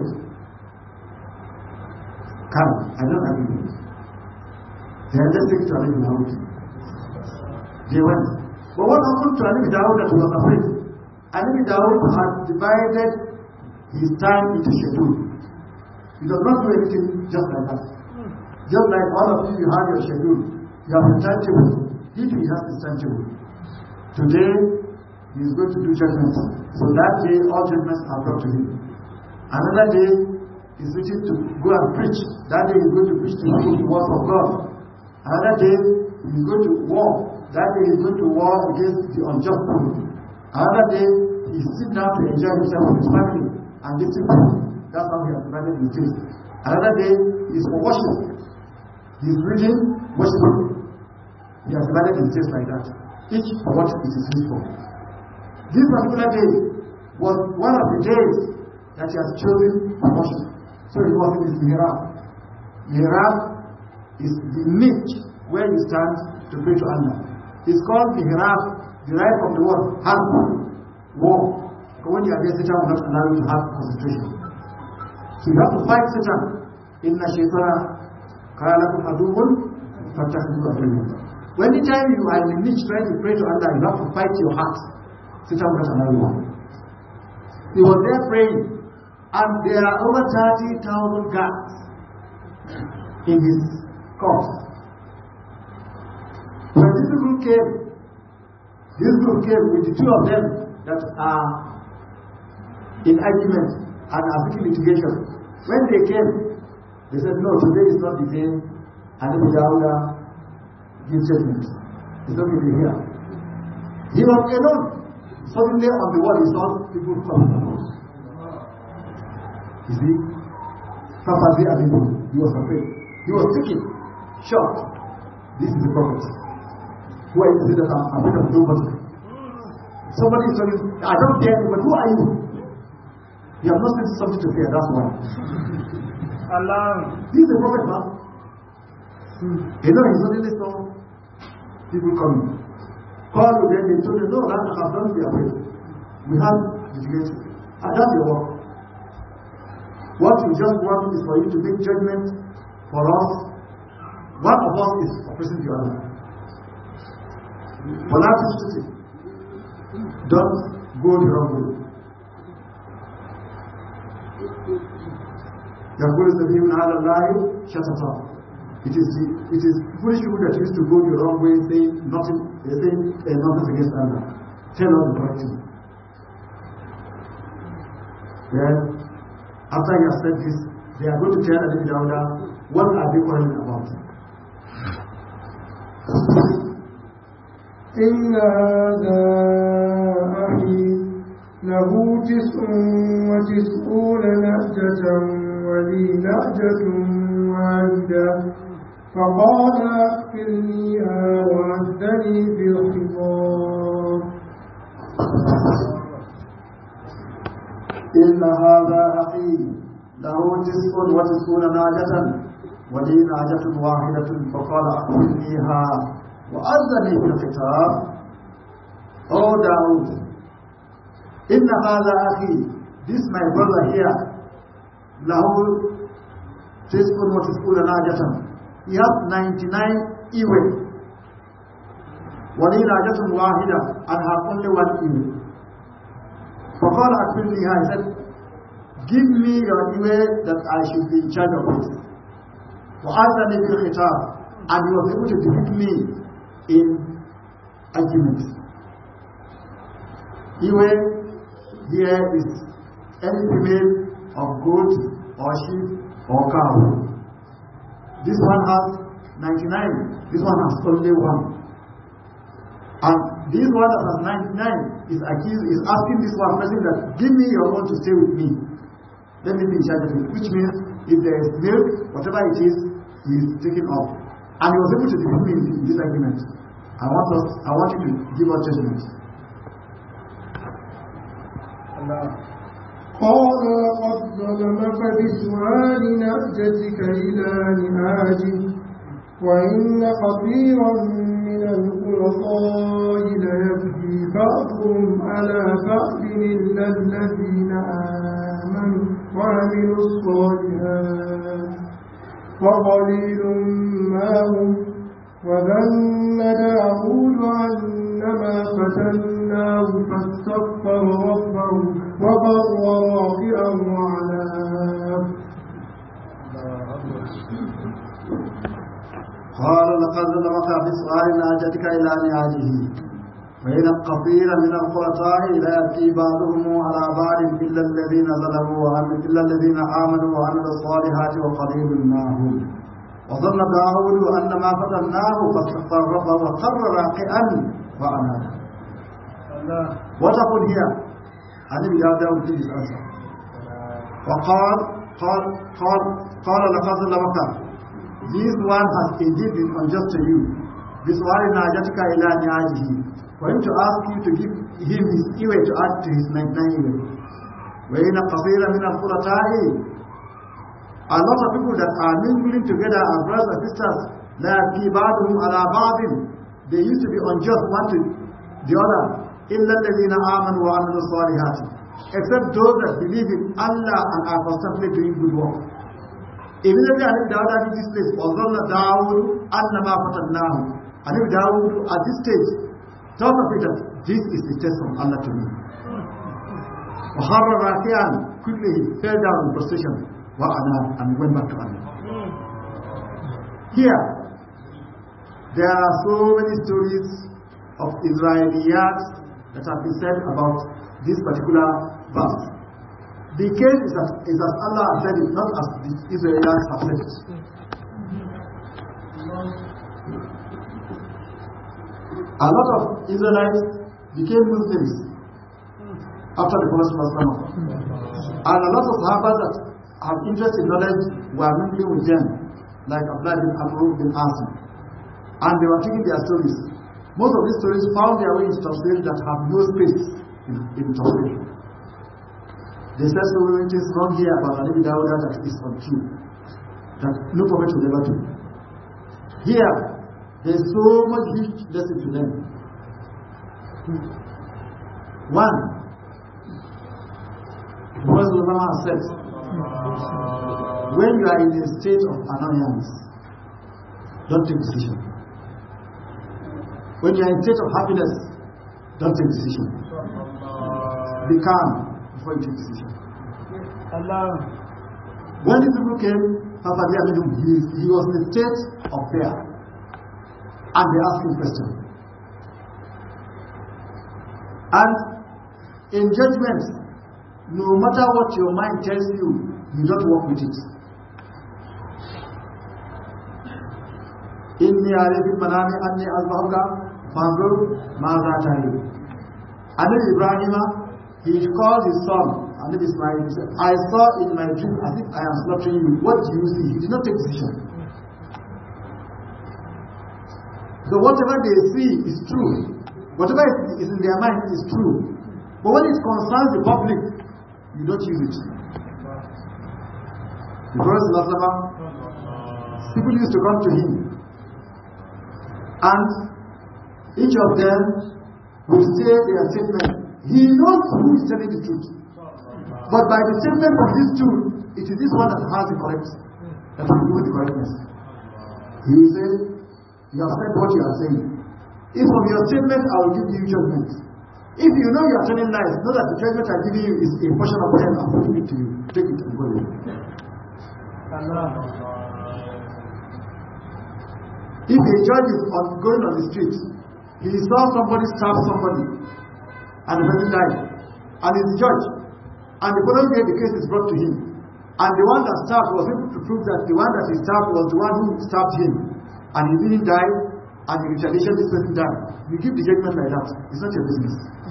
Come, I don't agree with it. Then let's take to Ali Dawood. They went. But what happened to Ali Dawood that he was afraid? Ali Dawood had divided his time into schedule. He does not do anything just like that. Just like all of you, you have your schedule. You have a timetable. He has his timetable. Today, he is going to do judgments. So that day, all judgments are brought to him. Another day, he is waiting to go and preach. That day, he is going to preach to people the word of God. Another day, he is going to war. That day, he is going to war against the unjust people. Another day, he sits down to enjoy himself with his family and listen to him. That's how he has divided his days. Another day, he is for worship. He is reading, worshiping. He has divided his days like that. Each for what it is used for. This particular day was one of the days that he has chosen for worship. So it was in his mihrab. Mihrab is the niche where you stand to pray to Allah. It's called mihrab, derived from the word harb, war. Because when you are there, Satan will not allow you to have concentration. So you have to fight Satan. Inna shaytana kana lakum aduwwun fattakhidhuhu aduwwan. When the time you are in the niche trying to pray to Allah, you have to fight your heart. Satan will not allow you. He was there praying. and there are over thirty thousand guards in his court. When these people came, this group came with the two of them that are in argument and are seeking litigation. When they came, they said, no, today is not the day, and Abu Dawuda gives judgment. He's not going to be here. He was alone. Suddenly on the wall, he saw people coming out. You see? Papazi Abibu, he was afraid. He was thinking, shocked. This is the prophet. Who are you to say that I'm afraid of nobody? Somebody is telling you, I don't care, but who are you? You have not said something to fear, that's why. Allah. This is the prophet, man. You know, he suddenly saw people coming. Call you, then they told you, no, that I don't be afraid. We have litigation. And that's your work. What you just want is for you to make judgment for us. One of us is oppressing the other. For that institution, don't go the wrong way. يقول الذين على الله شططا. It is it is foolish people that used to go the wrong way, saying nothing, saying uh, nothing against Allah. Tell us the correct thing. Then, after he has said this, they are going to tell Abu Dawuda what are they quarreling about. إن هذا أخي له تسع وتسعون نعجة ولي نعجة واحدة فقال أكفلنيها وعدني في الخطاب. إن هذا أخي له تسع وتسعون نعجة ولي نعجة واحدة فقال أكفلنيها وعدني في الخطاب. O Dawood, إن هذا أخي, this my brother here, له تسع وتسعون نعجة, he has ninety-nine ewes, ولي نعجة واحدة, and have only one ewe. فقال أكفلنيها, he said, give me your ewe that I should be in charge of it. وعدني في الخطاب, and he was able to defeat me in argument. Ewe here is any female of goat or sheep or cow. This one has ninety-nine, this one has only one. And this one that has ninety-nine is accused, is asking this one person that, give me your own to stay with me. Let me be in charge of it. Which means, if there is milk, whatever it is, he is taking off. And he was able to defeat me in this argument. I want us, I want you to give us judgment. قال قد ظلمك بسؤال نعجتك إلى نعاجه وإن كثيرا من الخلطاء ليبغي بعضهم على بعض إلا الذين آمنوا وعملوا الصالحات وقليل ما هم وظن داود أنما فتناه فاستغفر ربه وبر راكعا وعناب. قال لقد ظلمك بسؤال نعجتك إلى نعاجه وإن كثيرا من الخلطاء لا يأتي بعضهم على بعض إلا الذين ظلموا إلا الذين آمنوا وعملوا الصالحات وقليل ما هم وظن داود أنما فتناه فاستغفر ربه وخر راكعا وعناب. What happened here? And then Daud did his answer. وقال قال قال قال لقد ظلمك. This one has indeed been unjust to you. This one is Najatika ila ni'ajihi. For him to ask you to give him his ewe to add to his ninety-nine ewe. وَإِنَّ قَصِيرًا مِنَ الْخُلَطَاءِ. A lot of people that are mingling together as brothers and sisters, لَا يَبْغِي بَعْضُهُمْ عَلَى بَعْضٍ. They used to be unjust one to the other. إِلَّا الَّذِينَ آمَنُوا وَعَمِلُوا الصَّالِحَاتِ. Except those that believe in Allah and are constantly doing good work. Immediately Anib Dawud at this place, وَظَلَّ دَاوُدُ أَنَّمَا فَتَنَّاهُ. Anib Dawud at this stage thought of it that this is the test from Allah to me. وَخَرَّ رَاكِعًا, quickly he fell down in prostration and went back to Allah. Here, there are so many stories of Israeliyat that have been said about this particular verse. The case is that is as Allah said it, not as the Israelites have said it. A lot of Israelites became Muslims after the Prophet Muhammad, and a lot of Sahabas that have interest in knowledge were mingling with them, like Abdullah bin Amr bin Asim, and they were taking their stories. Most of these stories found their way in tafsir that have no space in, in tafsir. They said so many things wrong here about Ali Dawuda that is untrue, that no prophet will ever do. Here, there is so much huge lesson to them. One, the Prophet has said, when you are in a state of annoyance, don't take decision. When you are in a state of happiness, don't take decision. Be calm before you take decision. Allah. When the people came, he, he was in a state of fear, and they asked him questions. And in judgment, no matter what your mind tells you, you don't work with it. Inni arifi manami anni azbahuka fanzur maza tari. And then Ibrahim, he called his son, and then Ismail, he said, I saw in my dream as if I am slaughtering you. What do you see? He did not take decision. So whatever they see is true. Whatever is in their mind is true. But when it concerns the public, you don't use it. The Prophet, people used to come to him, and each of them will say their statement. He knows who is telling the truth. But by the statement of this truth, it is this one that has the correct, that will do the correctness. He will say, you have said what you are saying. If from your statement I will give you judgment. If you know you are telling lies, know that the judgment I am giving you is a portion of hell. I am putting it to you. Take it and go away. If a judge is on, going on the street, he saw somebody stab somebody, and the person died, and he's the judge, and the following day the case is brought to him, and the one that stabbed was able to prove that the one that he stabbed was the one who stabbed him, and he didn't die, and in retaliation this person died. You give the judgment like that. It's not your business.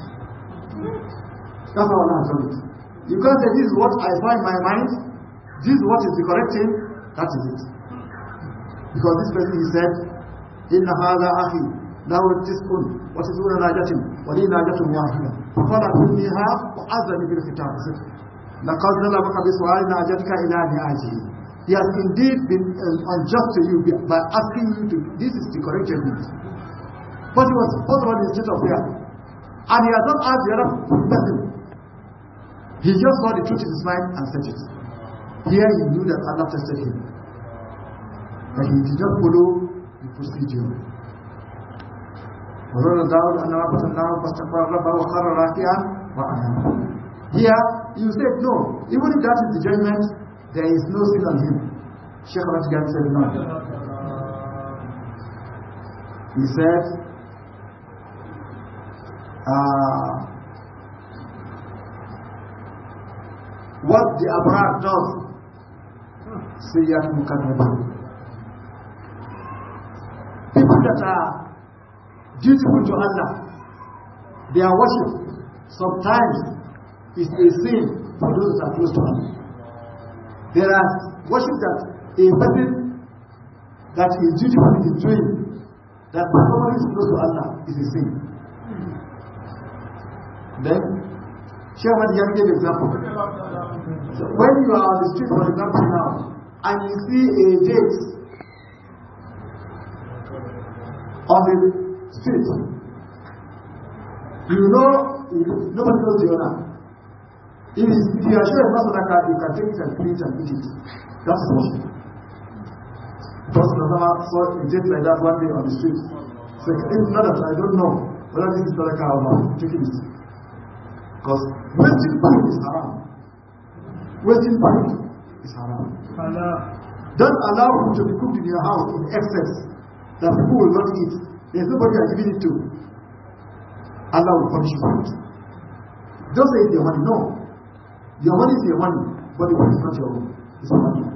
That's how Allah has done it. You can't say this is what I find in my mind, this is what is the correct thing, that is it. Because this person, he said, Inna hadha akhi lahu tis'un wa tis'una najatin wa li najatun wahida faqala kunniha wa azani bil khitab. Laqad zalabaka bi su'ali najatika ila ni'ajihi. He has indeed been uh, unjust to you by asking you to, this is the correct judgment. But he was also in the state of fear, and he has not asked the other person. He just got the truth in his mind and said it. Here he knew that Allah tested him, that he did not follow the procedure. Here, you said no. Even if that is the judgment, there is no sin on him. Sheikh Rajgan said no. He said, uh, what the Abrar does, Sayyid Mukaddam. People that are dutiful to Allah, their worship sometimes is a sin for those that are close to Allah. There are worship that a person that is dutiful in doing, that somebody is close to Allah, is a sin. Then, Sheikh Ahmad Yam gave an example. So when you are on the street, for example, now, and you see a date on the street, you know, nobody knows the owner. If, if you are sure it's not like that, you can take it and clean it and eat it. That's worship. Because Muhammad saw a date like that one day on the street. So if not that, I don't know whether this is not like our take it. Because wasting food is haram. wasting food is haram. Don't allow food to be cooked in your house in excess that people will not eat. There's nobody you are giving it to. Allah will punish you for it. Don't say it's your money. No. Your money is your money, but the food is not your own. It's your money.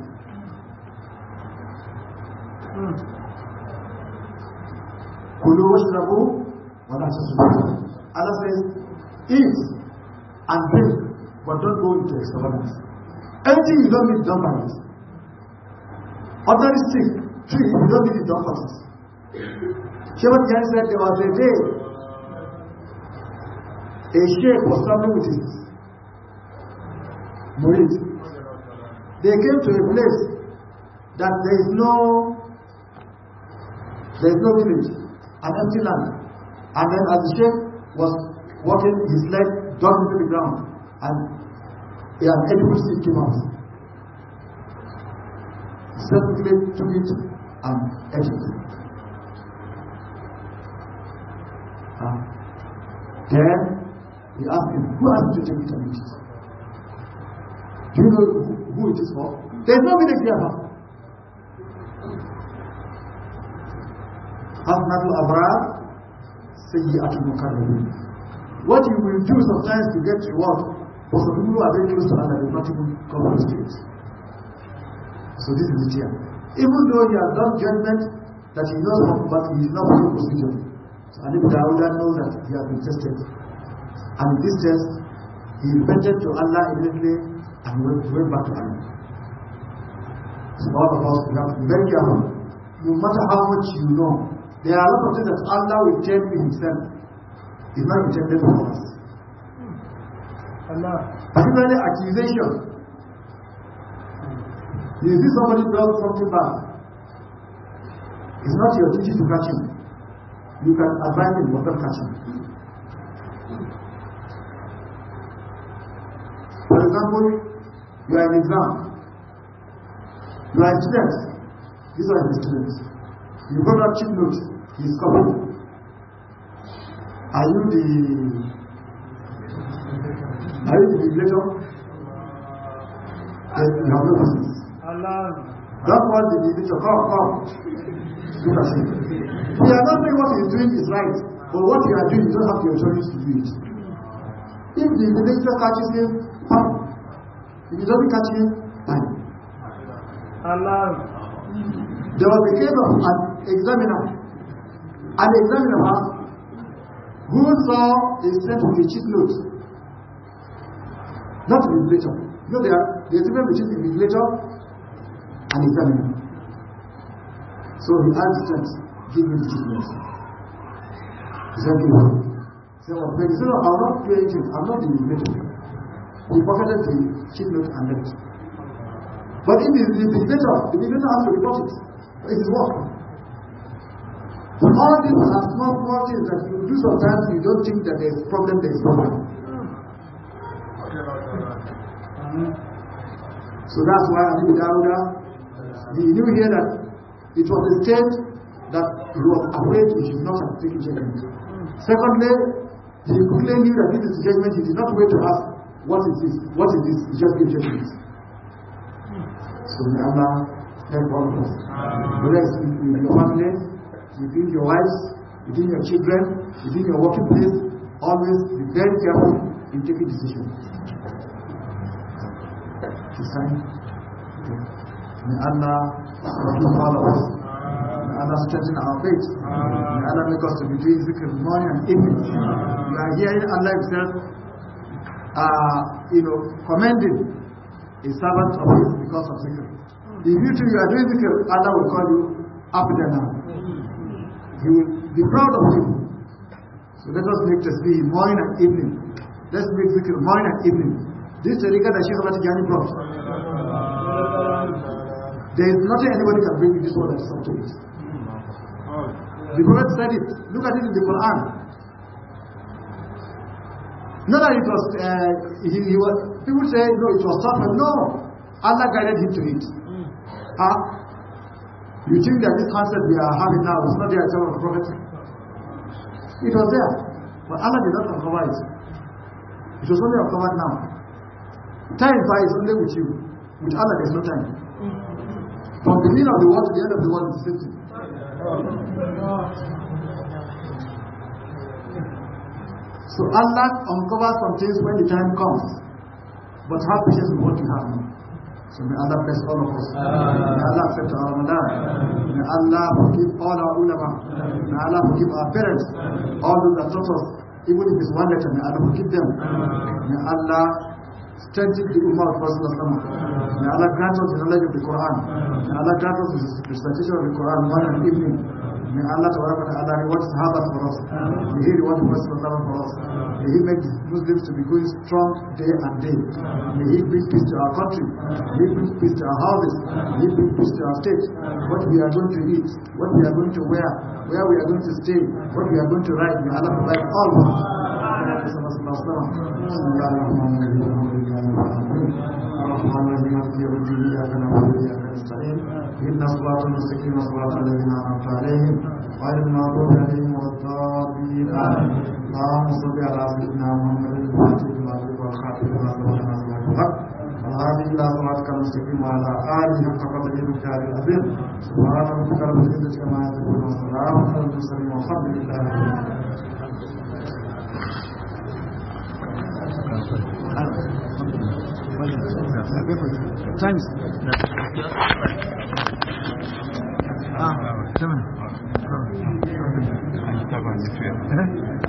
Kulu washrabu wa la tasrifu. Allah says, eat and drink, but don't go into extravagance. Anything you don't need, don't buy it. Ordinary stick, tree, you don't need it, don't cut it. Shepherd Jan said there was a day a sheikh was traveling with his murid. They came to a place that there is no there is no village, an empty land. And then as the sheikh was walking, his leg dug into the ground and an edible seed came out. He simply took it and ate it. Uh, then he asked him, who asked you to take it and eat it? Do you know who, who it is for? There is no village here. Hasnatul Abrar, Sayyi'atul Mukarrabin. What you will do sometimes to get reward, for some people who are very close to Allah, they will not even come on the street. So this is it here. Even though he has done judgment that he knows of, but he is not following procedure. So Ali bin Dawud knows that he has been tested. And in this test, he repented to Allah immediately and went, went back to Allah. So all of us, we have to be very careful. No matter how much you know, there are a lot of things that Allah will tell you himself. It's not intended for us. Allah. Particularly accusation. You see somebody does something bad. It's not your duty to catch him. You can advise him, but don't catch him. For example, you are in exam. You are a student. These are the students. You got a cheap note. He is copying. Are you the Are you the vigilator? Yes, you have no business. That was the vigilator. Come, come. Look at him. We are not saying what he is doing is right, but what you are doing, you don't have the authority to do it. If the vigilator catches him, fine. If he doesn't catch him, fine. Allah. There was a case of an examiner. An examiner who saw a student with a cheat note. Not the invigilator. You know, there are the difference between the invigilator and examiner. So he asked the student, give me the cheat note. He said, give me. He said, well, he said, no, I will not do anything. I'm not the invigilator. He pocketed the cheat note and left. But if it is the invigilator, the invigilator has to report it. It is work. So all these are small, small things that you do sometimes, you don't think that there is problem, there is problem. So that's why Ali bin Dawuda, he knew here that it was a state that he was afraid he should not have taken judgment. Secondly, he quickly knew that this is judgment. He did not wait to ask, what is this? What is this? He just gave judgment. So may Allah help all of us. Whether it's in your family, within your wives, within your children, within your working place, always be very careful in taking decisions. May Allah forgive all of us. May Allah strengthen our faith. May Allah make us to be doing zikr morning and evening. We are hearing Allah himself, uh, you know, commending a servant of his because of zikr. If you too you are doing zikr, Allah will call you Abdana. He will be proud of you. So let us make tasbih morning and evening. Let's make zikr morning and evening. This is the tariqah that Shaykh Ahmad Tijani brought. There is nothing anybody can bring in this world that is up to it. The Prophet said it. Look at it in the Quran. Not that it was, uh, he, he was, people say, no, it was tough. No, Allah guided him to it. Huh? You think that this concept we are having now is not there at the time of the Prophet? It was there. But Allah did not uncover it. It was only uncovered now. Time is only with you. With Allah, there's no time. From the beginning of the world to the end of the world is the same thing. So Allah uncovers some things when the time comes. But have patience with what you have now. So may Allah bless all of us. May Allah accept our Ramadan. May Allah forgive all our ulama. May Allah forgive our parents. All those that taught us. Even if it's one letter, may Allah forgive them. May Allah strengthen the Ummah of Rasulullah. May Allah grant us the knowledge of the Quran. May Allah grant us the recitation of the Quran morning and evening. May Allah Ta'ala reward Sahaba for us. May He reward Rasulullah for us. May He make the Muslims to be going strong day and day. May He bring peace to our country. May He bring peace to our houses. May He bring peace to our state. What we are going to eat, what we are going to wear, where we are going to stay, what we are going to write, may Allah provide all for us. إن صراط المستقيم صراط الذين أنعمت عليهم غير المغضوب عليهم ولا الضالين آمين. اللهم صل على سيدنا محمد الفاتح لما أغلق والخاتم لما سبق ناصر الحق والهادي إلى صراطك المستقيم وعلى آله حق قدره ومقداره العظيم. سبحان ربك رب العزة عما يصفون وسلام على المرسلين والحمد لله رب العالمين. Times. Ah, seven.